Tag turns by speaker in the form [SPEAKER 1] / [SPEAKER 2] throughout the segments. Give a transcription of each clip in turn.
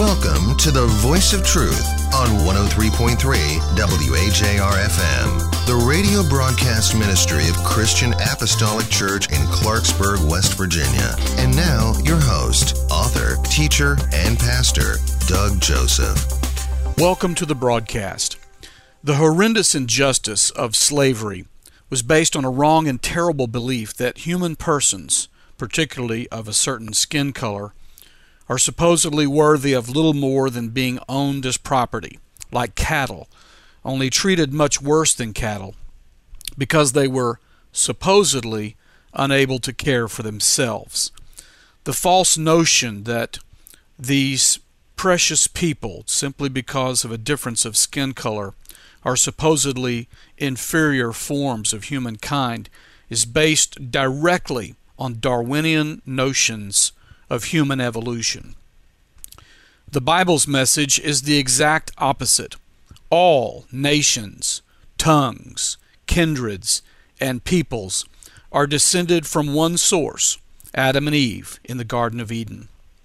[SPEAKER 1] Welcome to the Voice of Truth on 103.3 WAJR-FM, the radio broadcast ministry of Christian Apostolic Church in Clarksburg, West Virginia. And now, your host, author, teacher, and pastor, Doug Joseph.
[SPEAKER 2] Welcome to the broadcast. The horrendous injustice of slavery was based on a wrong and terrible belief that human persons, particularly of a certain skin color, are supposedly worthy of little more than being owned as property, like cattle, only treated much worse than cattle, because they were supposedly unable to care for themselves. The false notion that these precious people, simply because of a difference of skin color, are supposedly inferior forms of humankind is based directly on Darwinian notions of human evolution. The Bible's message is the exact opposite. All nations, tongues, kindreds, and peoples are descended from one source, Adam and Eve in the Garden of Eden,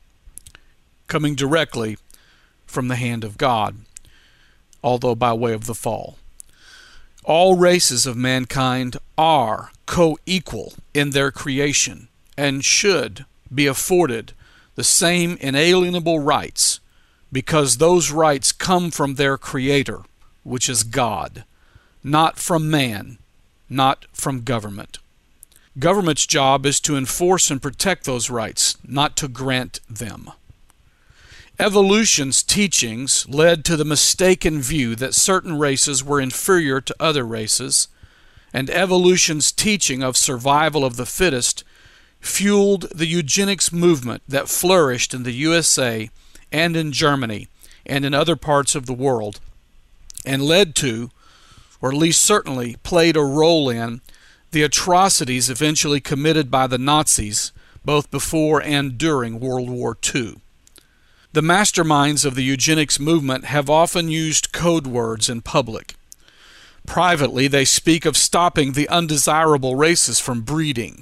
[SPEAKER 2] coming directly from the hand of God, although by way of the fall. All races of mankind are co-equal in their creation and should be afforded the same inalienable rights, because those rights come from their Creator, which is God, not from man, not from government. Government's job is to enforce and protect those rights, not to grant them. Evolution's teachings led to the mistaken view that certain races were inferior to other races, and evolution's teaching of survival of the fittest fueled the eugenics movement that flourished in the USA and in Germany and in other parts of the world, and led to, or at least certainly played a role in, the atrocities eventually committed by the Nazis both before and during World War II. The masterminds of the eugenics movement have often used code words in public. Privately, they speak of stopping the undesirable races from breeding.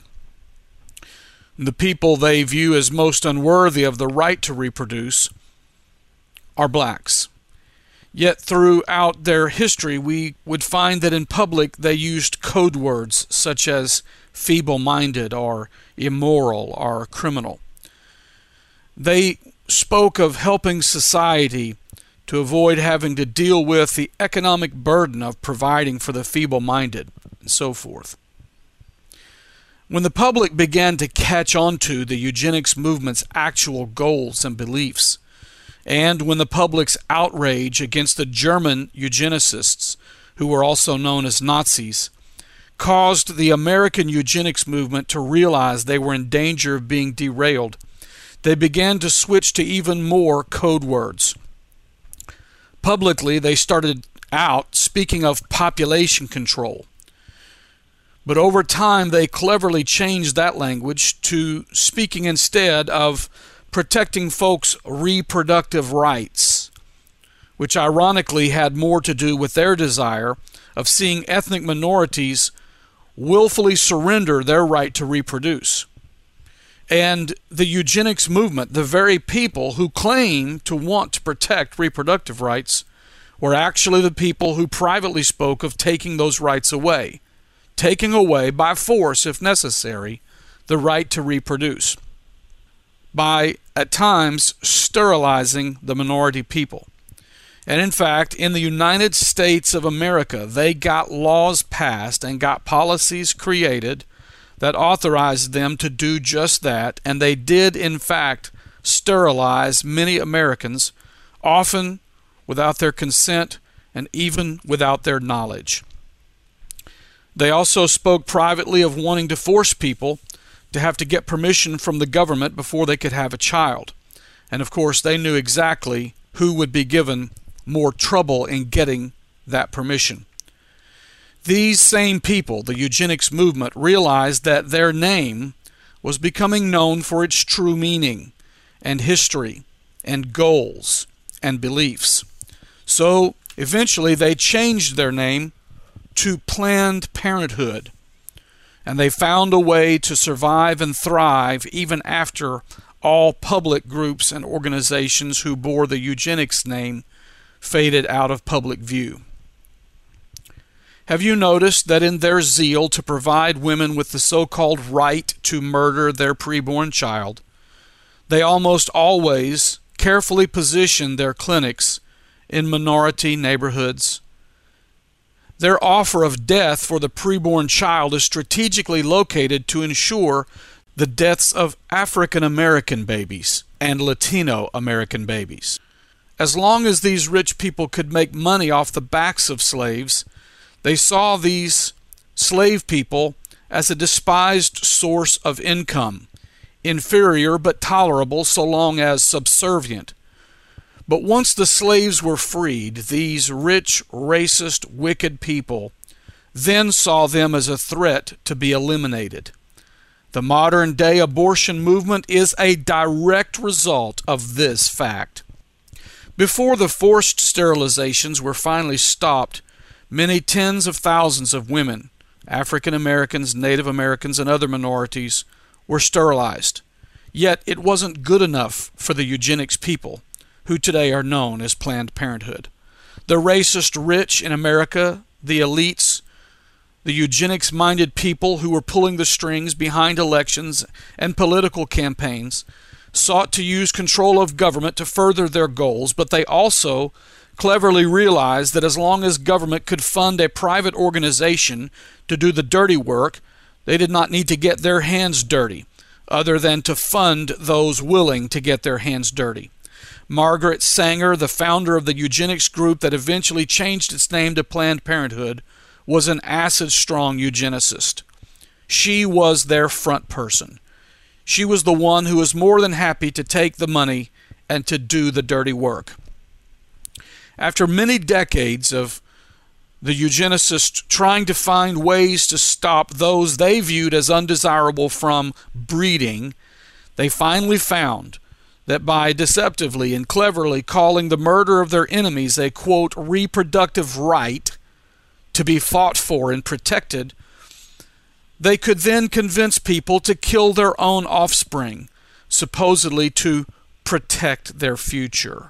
[SPEAKER 2] The people they view as most unworthy of the right to reproduce are blacks. Yet throughout their history, we would find that in public they used code words such as feeble-minded or immoral or criminal. They spoke of helping society to avoid having to deal with the economic burden of providing for the feeble-minded, and so forth. When the public began to catch on to the eugenics movement's actual goals and beliefs, and when the public's outrage against the German eugenicists, who were also known as Nazis, caused the American eugenics movement to realize they were in danger of being derailed, they began to switch to even more code words. Publicly, they started out speaking of population control. But over time, they cleverly changed that language to speaking instead of protecting folks' reproductive rights, which ironically had more to do with their desire of seeing ethnic minorities willfully surrender their right to reproduce. And the eugenics movement, the very people who claim to want to protect reproductive rights, were actually the people who privately spoke of taking those rights away. Taking away, by force if necessary, the right to reproduce, by, at times, sterilizing the minority people. And in fact, in the United States of America, they got laws passed and got policies created that authorized them to do just that, and they did, in fact, sterilize many Americans, often without their consent and even without their knowledge. They also spoke privately of wanting to force people to have to get permission from the government before they could have a child. And of course, they knew exactly who would be given more trouble in getting that permission. These same people, the eugenics movement, realized that their name was becoming known for its true meaning and history and goals and beliefs. So eventually they changed their name to Planned Parenthood, and they found a way to survive and thrive even after all public groups and organizations who bore the eugenics name faded out of public view. Have you noticed that in their zeal to provide women with the so-called right to murder their preborn child, they almost always carefully position their clinics in minority neighborhoods? Their offer of death for the preborn child is strategically located to ensure the deaths of African American babies and Latino American babies. As long as these rich people could make money off the backs of slaves, they saw these slave people as a despised source of income, inferior but tolerable so long as subservient. But once the slaves were freed, these rich, racist, wicked people then saw them as a threat to be eliminated. The modern-day abortion movement is a direct result of this fact. Before the forced sterilizations were finally stopped, many tens of thousands of women, African Americans, Native Americans, and other minorities, were sterilized. Yet it wasn't good enough for the eugenics people, who today are known as Planned Parenthood. The racist rich in America, the elites, the eugenics-minded people who were pulling the strings behind elections and political campaigns, sought to use control of government to further their goals, but they also cleverly realized that as long as government could fund a private organization to do the dirty work, they did not need to get their hands dirty, other than to fund those willing to get their hands dirty. Margaret Sanger, the founder of the eugenics group that eventually changed its name to Planned Parenthood, was an acid-strong eugenicist. She was their front person. She was the one who was more than happy to take the money and to do the dirty work. After many decades of the eugenicists trying to find ways to stop those they viewed as undesirable from breeding, they finally found that by deceptively and cleverly calling the murder of their enemies a, quote, reproductive right to be fought for and protected, they could then convince people to kill their own offspring, supposedly to protect their future.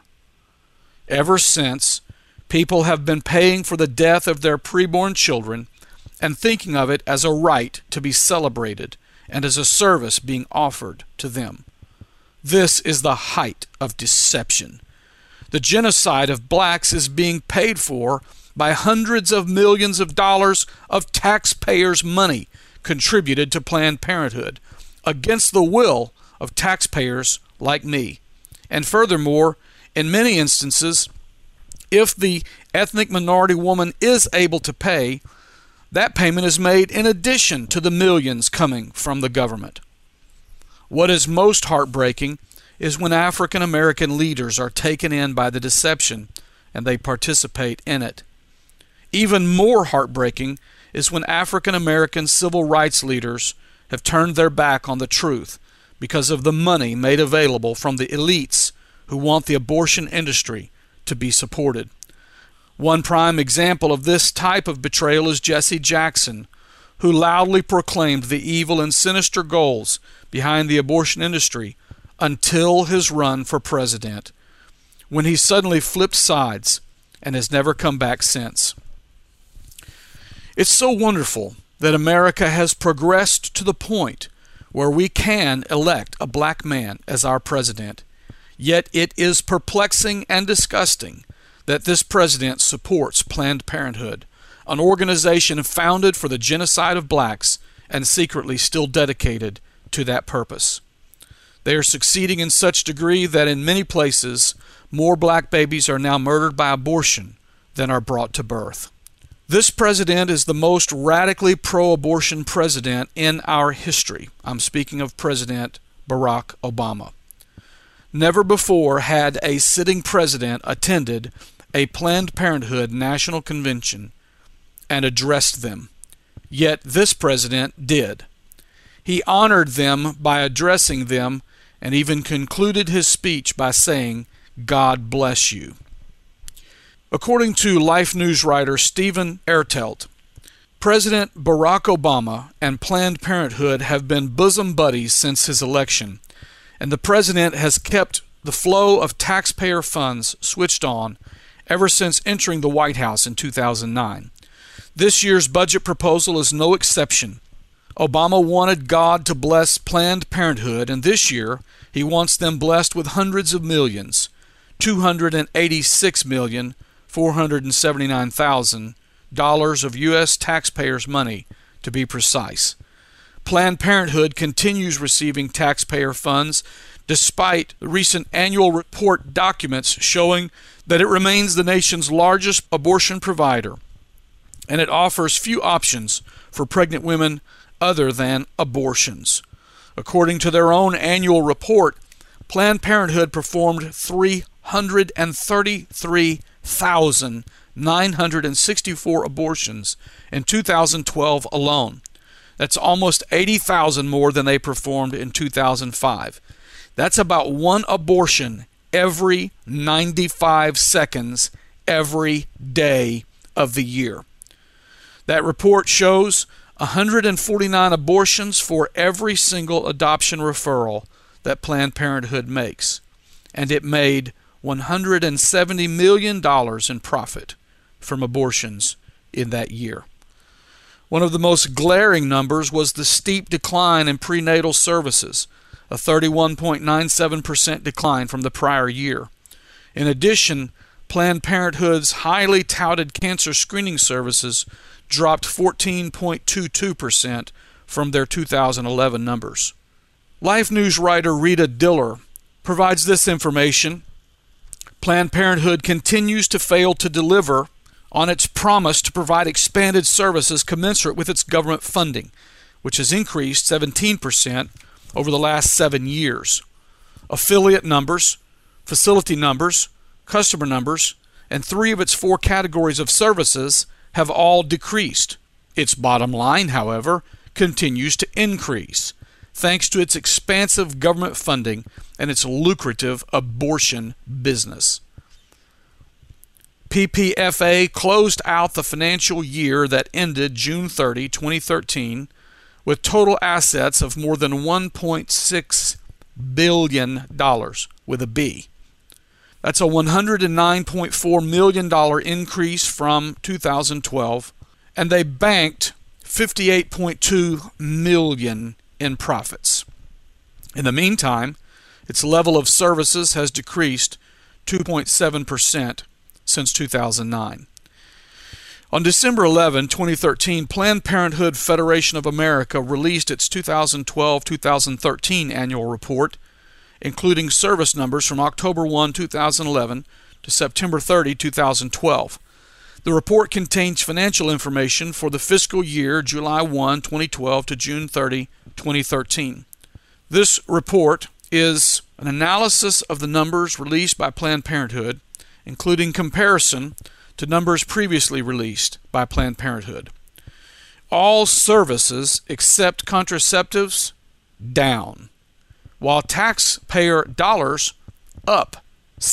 [SPEAKER 2] Ever since, people have been paying for the death of their preborn children and thinking of it as a right to be celebrated and as a service being offered to them. This is the height of deception. The genocide of blacks is being paid for by hundreds of millions of dollars of taxpayers' money contributed to Planned Parenthood, against the will of taxpayers like me. And furthermore, in many instances, if the ethnic minority woman is able to pay, that payment is made in addition to the millions coming from the government. What is most heartbreaking is when African American leaders are taken in by the deception and they participate in it. Even more heartbreaking is when African American civil rights leaders have turned their back on the truth because of the money made available from the elites who want the abortion industry to be supported. One prime example of this type of betrayal is Jesse Jackson, who loudly proclaimed the evil and sinister goals behind the abortion industry until his run for president, when he suddenly flipped sides and has never come back since. It's so wonderful that America has progressed to the point where we can elect a black man as our president. Yet it is perplexing and disgusting that this president supports Planned Parenthood, an organization founded for the genocide of blacks and secretly still dedicated to that purpose. They are succeeding in such degree that in many places more black babies are now murdered by abortion than are brought to birth. This president is the most radically pro-abortion president in our history. I'm speaking of President Barack Obama. Never before had a sitting president attended a Planned Parenthood national convention and addressed them. Yet this president did. He honored them by addressing them and even concluded his speech by saying, "God bless you." According to Life News writer Stephen Ertelt, President Barack Obama and Planned Parenthood have been bosom buddies since his election, and the president has kept the flow of taxpayer funds switched on ever since entering the White House in 2009. This year's budget proposal is no exception. Obama wanted God to bless Planned Parenthood, and this year he wants them blessed with hundreds of millions, $286,479,000 of U.S. taxpayers' money, to be precise. Planned Parenthood continues receiving taxpayer funds despite the recent annual report documents showing that it remains the nation's largest abortion provider, and it offers few options for pregnant women other than abortions. According to their own annual report, Planned Parenthood performed 333,964 abortions in 2012 alone. That's almost 80,000 more than they performed in 2005. That's about one abortion every 95 seconds every day of the year. That report shows 149 abortions for every single adoption referral that Planned Parenthood makes, and it made $170 million in profit from abortions in that year. One of the most glaring numbers was the steep decline in prenatal services, a 31.97% decline from the prior year. In addition, Planned Parenthood's highly touted cancer screening services dropped 14.22% from their 2011 numbers. Life News writer Rita Diller provides this information. Planned Parenthood continues to fail to deliver on its promise to provide expanded services commensurate with its government funding, which has increased 17% over the last 7 years. Affiliate numbers, facility numbers, customer numbers, and 3 of its 4 categories of services have all decreased. Its bottom line, however, continues to increase, thanks to its expansive government funding and its lucrative abortion business. PPFA closed out the financial year that ended June 30, 2013, with total assets of more than $1.6 billion, with a B. That's a $109.4 million increase from 2012, and they banked $58.2 million in profits. In the meantime, its level of services has decreased 2.7% since 2009. On December 11, 2013, Planned Parenthood Federation of America released its 2012-2013 annual report, including service numbers from October 1, 2011 to September 30, 2012. The report contains financial information for the fiscal year July 1, 2012 to June 30, 2013. This report is an analysis of the numbers released by Planned Parenthood, including comparison to numbers previously released by Planned Parenthood. All services except contraceptives down, while taxpayer dollars up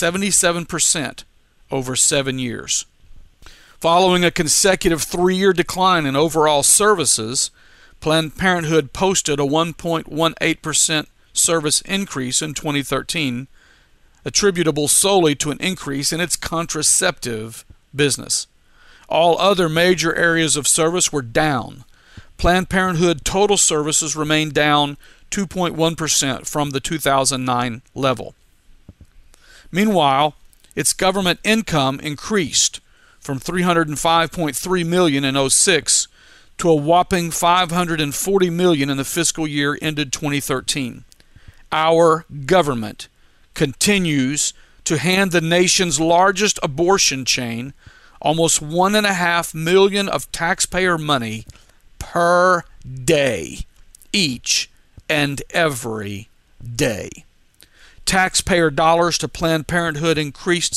[SPEAKER 2] 77% over 7 years. Following a consecutive 3-year decline in overall services, Planned Parenthood posted a 1.18% service increase in 2013, attributable solely to an increase in its contraceptive business. All other major areas of service were down. Planned Parenthood total services remained down 2.1% from the 2009 level. Meanwhile, its government income increased from $305.3 million in 2006 to a whopping $540 million in the fiscal year ended 2013. Our government continues to hand the nation's largest abortion chain almost $1.5 million of taxpayer money per day, each and every day. Taxpayer dollars to Planned Parenthood increased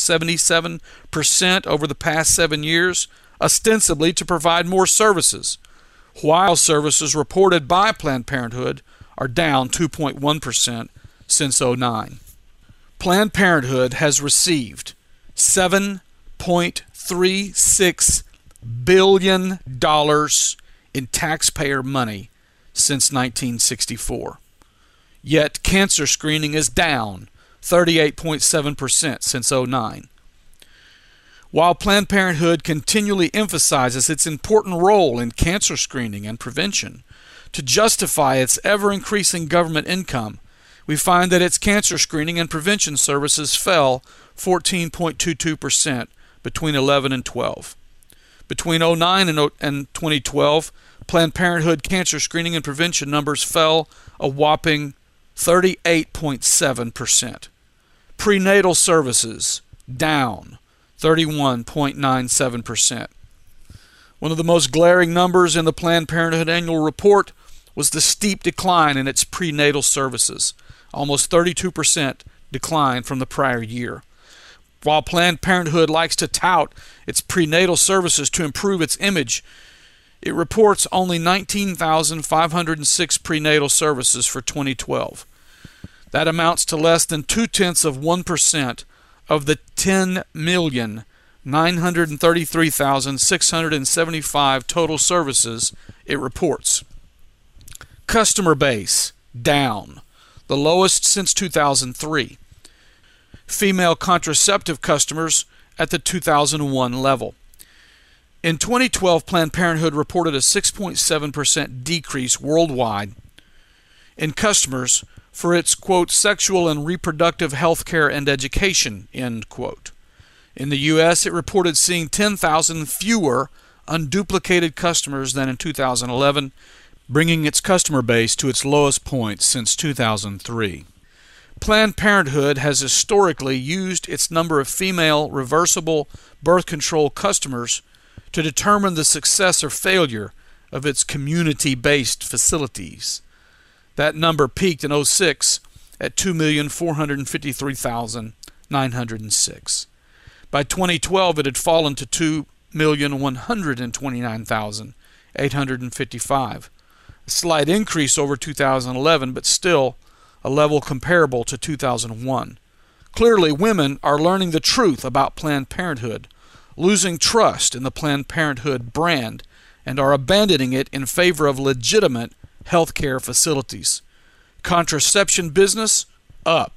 [SPEAKER 2] 77% over the past 7 years, ostensibly to provide more services, while services reported by Planned Parenthood are down 2.1% since 2009. Planned Parenthood has received $7.36 billion in taxpayer money since 1964. Yet cancer screening is down 38.7% since 2009. While Planned Parenthood continually emphasizes its important role in cancer screening and prevention to justify its ever-increasing government income, we find that its cancer screening and prevention services fell 14.22% between 11 and 12. Between 2009 and 2012, Planned Parenthood cancer screening and prevention numbers fell a whopping 38.7%. Prenatal services down 31.97%. One of the most glaring numbers in the Planned Parenthood annual report was the steep decline in its prenatal services, almost 32% decline from the prior year. While Planned Parenthood likes to tout its prenatal services to improve its image, it reports only 19,506 prenatal services for 2012. That amounts to less than 0.2% of the 10,933,675 total services it reports. Customer base down, the lowest since 2003. Female contraceptive customers at the 2001 level. In 2012, Planned Parenthood reported a 6.7% decrease worldwide in customers for its, quote, sexual and reproductive health care and education, end quote. In the U.S., it reported seeing 10,000 fewer unduplicated customers than in 2011, bringing its customer base to its lowest point since 2003. Planned Parenthood has historically used its number of female reversible birth control customers to determine the success or failure of its community-based facilities. That number peaked in 2006 at 2,453,906. By 2012, it had fallen to 2,129,855. A slight increase over 2011, but still a level comparable to 2001. Clearly, women are learning the truth about Planned Parenthood, losing trust in the Planned Parenthood brand, and are abandoning it in favor of legitimate healthcare facilities. Contraception business up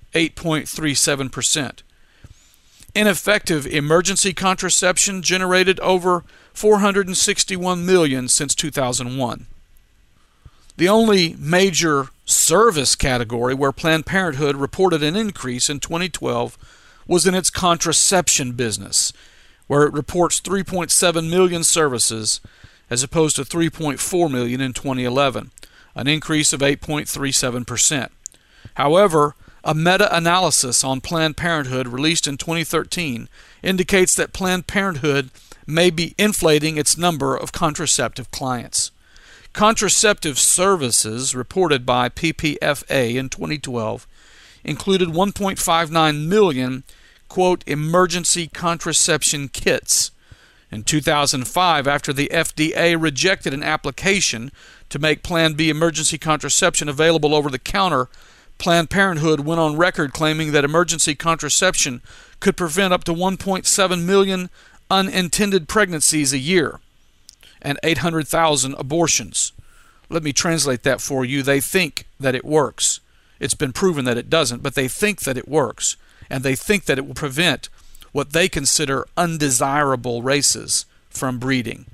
[SPEAKER 2] 8.37%. Ineffective emergency contraception generated over $461 million since 2001. The only major service category where Planned Parenthood reported an increase in 2012 was in its contraception business, where it reports 3.7 million services as opposed to 3.4 million in 2011, an increase of 8.37%. However, a meta-analysis on Planned Parenthood released in 2013 indicates that Planned Parenthood may be inflating its number of contraceptive clients. Contraceptive services reported by PPFA in 2012 included 1.59 million, quote, emergency contraception kits. In 2005, after the FDA rejected an application to make Plan B emergency contraception available over the counter, Planned Parenthood went on record claiming that emergency contraception could prevent up to 1.7 million unintended pregnancies a year and 800,000 abortions. Let me translate that for you. They think that it works. It's been proven that it doesn't, but they think that it works, and they think that it will prevent what they consider undesirable races from breeding.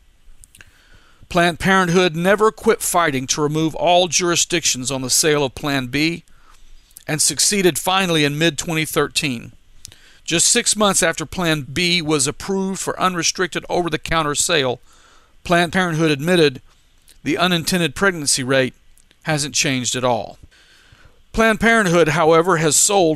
[SPEAKER 2] Planned Parenthood never quit fighting to remove all jurisdictions on the sale of Plan B and succeeded finally in mid-2013. Just 6 months after Plan B was approved for unrestricted over-the-counter sale, Planned Parenthood admitted the unintended pregnancy rate hasn't changed at all. Planned Parenthood, however, has sold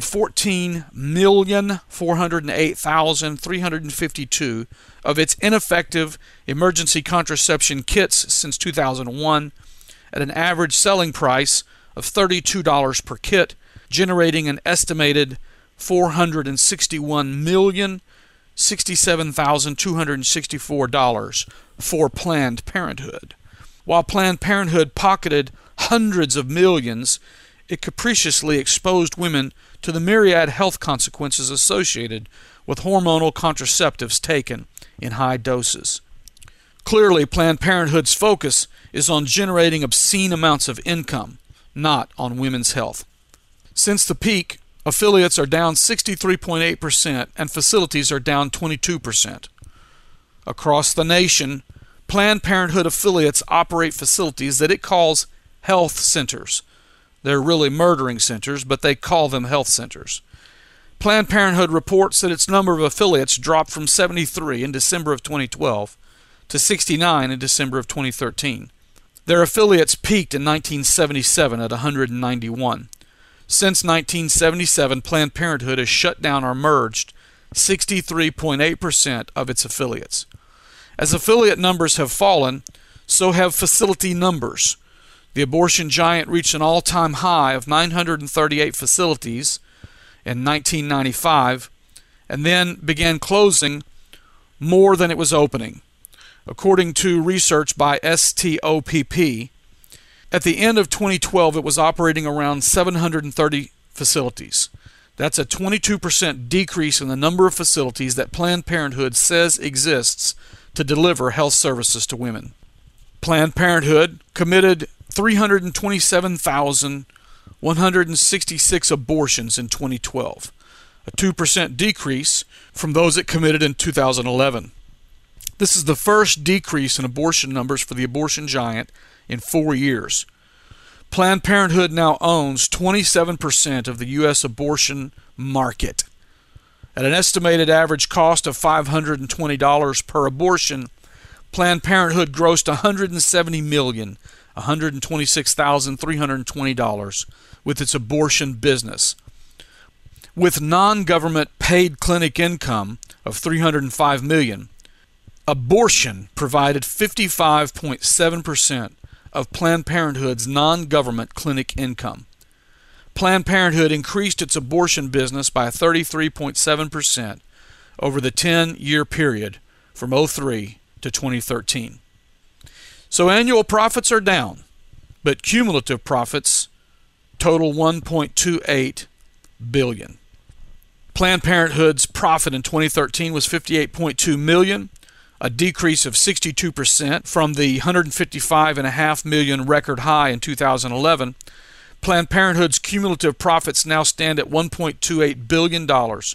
[SPEAKER 2] 14,408,352 of its ineffective emergency contraception kits since 2001 at an average selling price of $32 per kit, generating an estimated $461,067,264 for Planned Parenthood. While Planned Parenthood pocketed hundreds of millions, it capriciously exposed women to the myriad health consequences associated with hormonal contraceptives taken in high doses. Clearly, Planned Parenthood's focus is on generating obscene amounts of income, not on women's health. Since the peak, affiliates are down 63.8% and facilities are down 22%. Across the nation, Planned Parenthood affiliates operate facilities that it calls health centers. They're really murdering centers, but they call them health centers. Planned Parenthood reports that its number of affiliates dropped from 73 in December of 2012 to 69 in December of 2013. Their affiliates peaked in 1977 at 191. Since 1977, Planned Parenthood has shut down or merged 63.8% of its affiliates. As affiliate numbers have fallen, so have facility numbers. The abortion giant reached an all-time high of 938 facilities in 1995 and then began closing more than it was opening. According to research by STOPP, at the end of 2012 it was operating around 730 facilities. That's a 22% decrease in the number of facilities that Planned Parenthood says exists to deliver health services to women. Planned Parenthood committed 327,166 abortions in 2012, a 2% decrease from those it committed in 2011. This is the first decrease in abortion numbers for the abortion giant in 4 years. Planned Parenthood now owns 27% of the U.S. abortion market. At an estimated average cost of $520 per abortion, Planned Parenthood grossed $170,126,320 with its abortion business. With non-government paid clinic income of $305 million, abortion provided 55.7% of Planned Parenthood's non-government clinic income. Planned Parenthood increased its abortion business by 33.7% over the 10-year period from 2003 to 2013. So annual profits are down, but cumulative profits total $1.28 billion. Planned Parenthood's profit in 2013 was $58.2 million, a decrease of 62% from the $155.5 million record high in 2011. Planned Parenthood's cumulative profits now stand at $1.28 billion.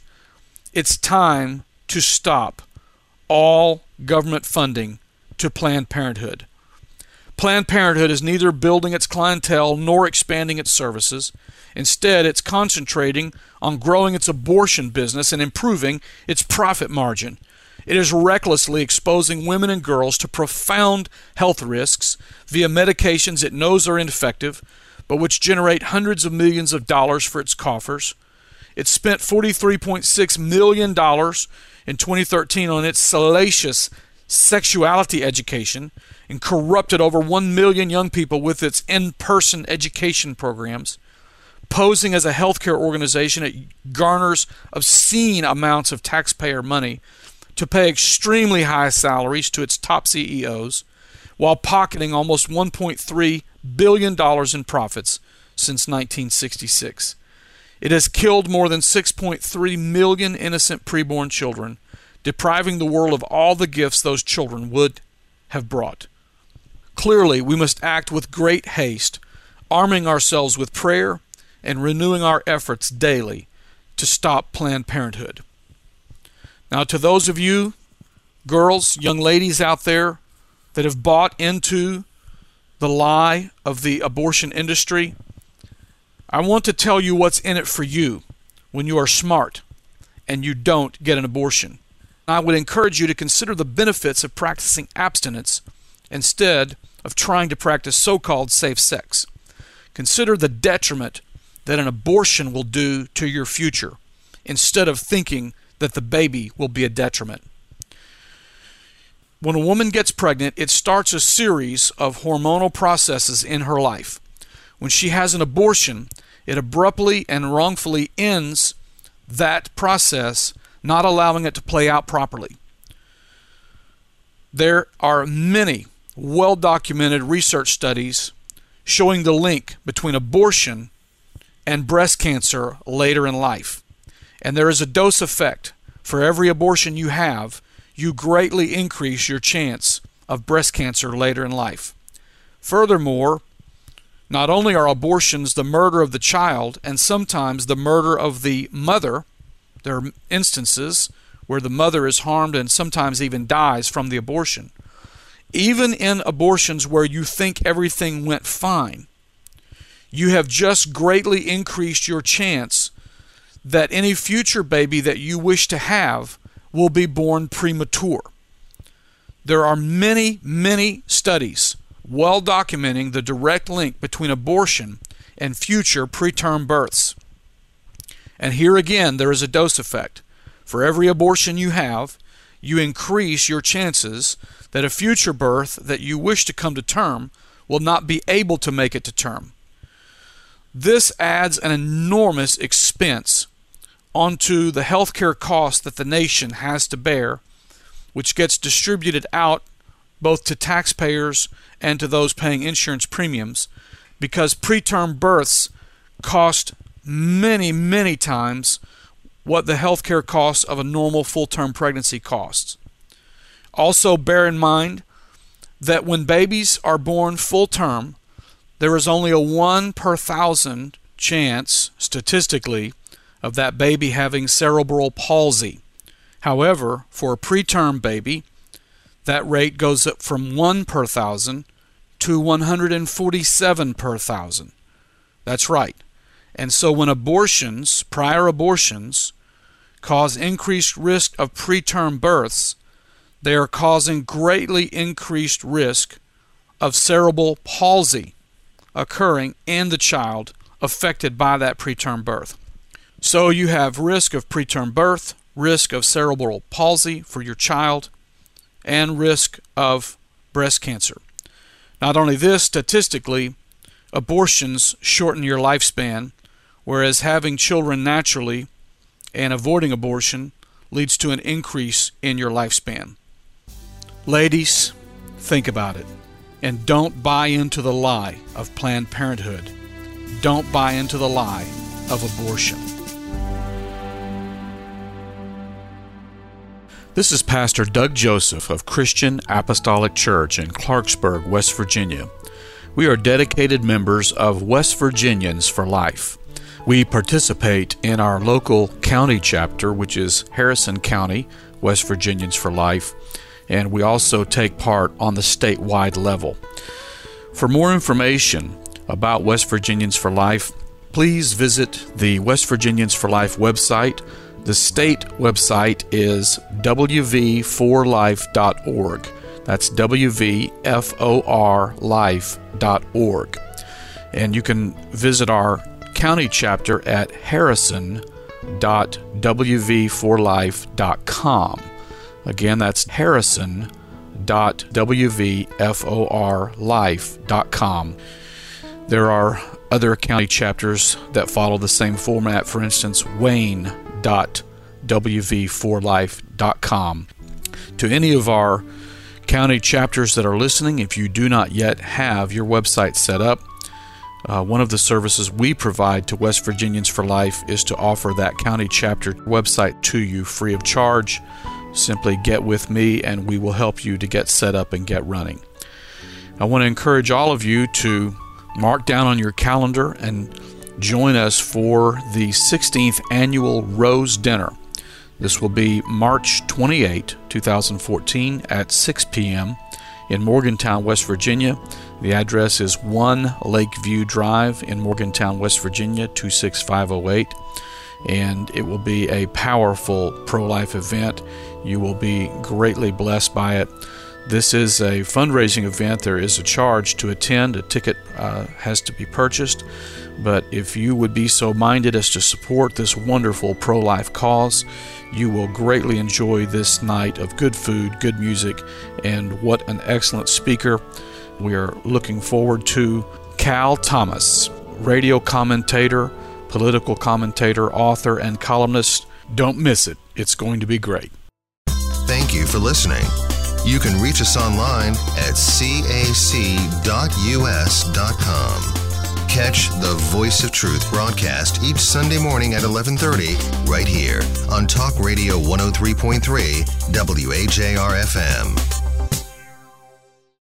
[SPEAKER 2] It's time to stop all government funding to Planned Parenthood. Planned Parenthood is neither building its clientele nor expanding its services. Instead, it's concentrating on growing its abortion business and improving its profit margin. It is recklessly exposing women and girls to profound health risks via medications it knows are ineffective, but which generate hundreds of millions of dollars for its coffers. It spent $43.6 million in 2013 on its salacious sexuality education and corrupted over 1 million young people with its in-person education programs. Posing as a healthcare organization, it garners obscene amounts of taxpayer money to pay extremely high salaries to its top CEOs, while pocketing almost $1.3 billion in profits since 1966. It has killed more than 6.3 million innocent preborn children, depriving the world of all the gifts those children would have brought. Clearly, we must act with great haste, arming ourselves with prayer and renewing our efforts daily to stop Planned Parenthood. Now, to those of you, girls, young ladies out there that have bought into the lie of the abortion industry, I want to tell you what's in it for you when you are smart and you don't get an abortion. I would encourage you to consider the benefits of practicing abstinence instead of trying to practice so-called safe sex. Consider the detriment that an abortion will do to your future instead of thinking that the baby will be a detriment. When a woman gets pregnant, it starts a series of hormonal processes in her life. When she has an abortion, it abruptly and wrongfully ends that process, not allowing it to play out properly. There are many well-documented research studies showing the link between abortion and breast cancer later in life. And there is a dose effect. For every abortion you have, you greatly increase your chance of breast cancer later in life. Furthermore, Not only are abortions the murder of the child and sometimes the murder of the mother, there are instances where the mother is harmed and sometimes even dies from the abortion. Even in abortions where you think everything went fine, you have just greatly increased your chance that any future baby that you wish to have will be born premature. There are many, many studies well documenting the direct link between abortion and future preterm births. And here again, there is a dose effect. For every abortion you have, you increase your chances that a future birth that you wish to come to term will not be able to make it to term. This adds an enormous expense onto the healthcare cost that the nation has to bear, which gets distributed out both to taxpayers and to those paying insurance premiums, because preterm births cost many, many times what the healthcare costs of a normal full-term pregnancy costs. Also bear in mind that when babies are born full-term, there is only a 1 per 1,000 chance, statistically, of that baby having cerebral palsy. However, for a preterm baby, that rate goes up from 1 per 1,000 to 147 per 1,000. That's right. And so when abortions, prior abortions, cause increased risk of preterm births, they are causing greatly increased risk of cerebral palsy occurring in the child affected by that preterm birth. So you have risk of preterm birth, risk of cerebral palsy for your child, and risk of breast cancer. Not only this, statistically, abortions shorten your lifespan, whereas having children naturally and avoiding abortion leads to an increase in your lifespan. Ladies, think about it, and don't buy into the lie of Planned Parenthood. Don't buy into the lie of abortion. This is Pastor Doug Joseph of Christian Apostolic Church in Clarksburg, West Virginia. We are dedicated members of West Virginians for Life. We participate in our local county chapter, which is Harrison County, West Virginians for Life, and we also take part on the statewide level. For more information about West Virginians for Life, please visit the West Virginians for Life website. The state website is wv4life.org. That's wvforlife.org. And you can visit our county chapter at harrison.wv4life.com. Again, that's harrison.wvforlife.com. There are other county chapters that follow the same format. For instance, wayne.wv4life.com. To any of our county chapters that are listening, if you do not yet have your website set up, one of the services we provide to West Virginians for Life is to offer that county chapter website to you free of charge. Simply get with me and we will help you to get set up and get running. I want to encourage all of you to mark down on your calendar and join us for the 16th Annual Rose Dinner. This will be March 28, 2014 at 6 p.m. in Morgantown, West Virginia. The address is 1 Lakeview Drive in Morgantown, West Virginia, 26508. And it will be a powerful pro-life event. You will be greatly blessed by it. This is a fundraising event. There is a charge to attend. A ticket has to be purchased. But if you would be so minded as to support this wonderful pro-life cause, you will greatly enjoy this night of good food, good music, and what an excellent speaker. We are looking forward to Cal Thomas, radio commentator, political commentator, author, and columnist. Don't miss it. It's going to be great.
[SPEAKER 1] Thank you for listening. You can reach us online at cac.us.com. Catch the Voice of Truth broadcast each Sunday morning at 11:30 right here on Talk Radio 103.3 WAJR-FM.